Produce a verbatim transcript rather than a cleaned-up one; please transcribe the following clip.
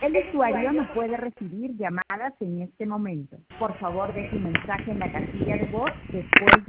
El usuario no puede recibir llamadas en este momento. Por favor, deje un mensaje en la casilla de voz después de